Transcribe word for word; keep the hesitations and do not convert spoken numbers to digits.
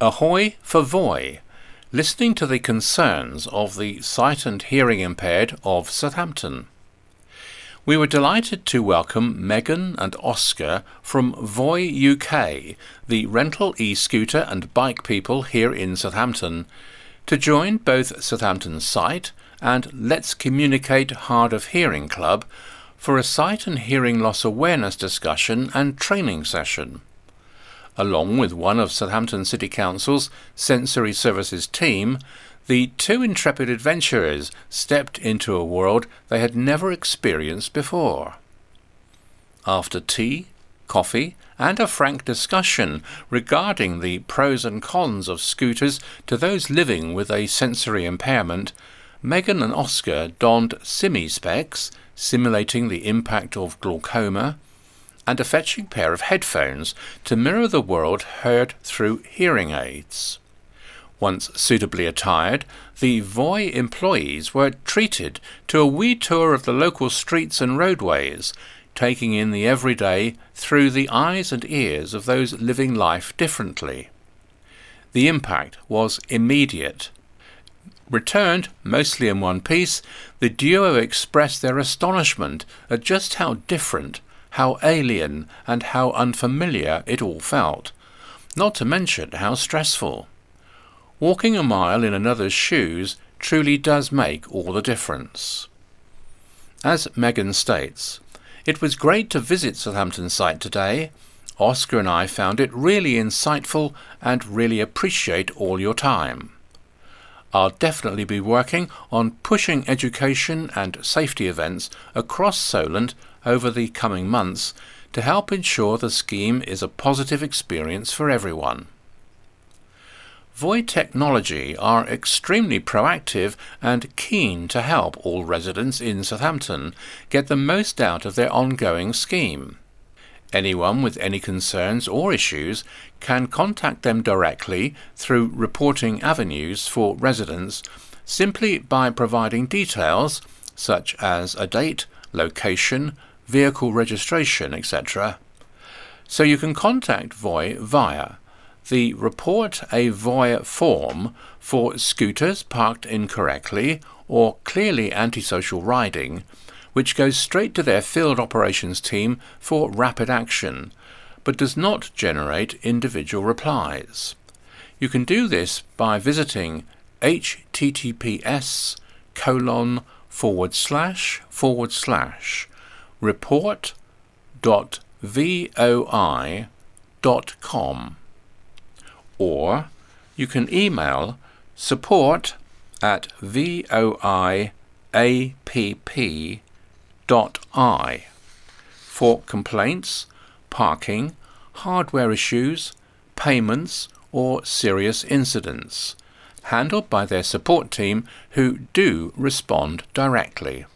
Ahoy for Voi, listening to the concerns of the sight and hearing impaired of Southampton. We were delighted to welcome Megan and Oscar from Voi U K, the rental e-scooter and bike people here in Southampton, to join both Southampton Sight and Let's Communicate Hard of Hearing Club for a sight and hearing loss awareness discussion and training session. Along with one of Southampton City Council's sensory services team, the two intrepid adventurers stepped into a world they had never experienced before. After tea, coffee, and a frank discussion regarding the pros and cons of scooters to those living with a sensory impairment, Megan and Oscar donned Simi specs, simulating the impact of glaucoma, and a fetching pair of headphones to mirror the world heard through hearing aids. Once suitably attired, the Voi employees were treated to a wee tour of the local streets and roadways, taking in the everyday through the eyes and ears of those living life differently. The impact was immediate. Returned, mostly in one piece, the duo expressed their astonishment at just how different, how alien and how unfamiliar it all felt, not to mention how stressful. Walking a mile in another's shoes truly does make all the difference. As Megan states, "It was great to visit Southampton Sight today. Oscar and I found it really insightful and really appreciate all your time. I'll definitely be working on pushing education and safety events across Solent over the coming months to help ensure the scheme is a positive experience for everyone." Voi Technology are extremely proactive and keen to help all residents in Southampton get the most out of their ongoing scheme. Anyone with any concerns or issues can contact them directly through reporting avenues for residents simply by providing details such as a date, location, vehicle registration, et cetera. So you can contact Voi via the Report a Voi form for scooters parked incorrectly or clearly antisocial riding, which goes straight to their field operations team for rapid action, but does not generate individual replies. You can do this by visiting https colon forward slash forward slash report dot voi dot com, or you can email support at voiapp dot I for complaints, parking, hardware issues, payments or serious incidents, handled by their support team who do respond directly.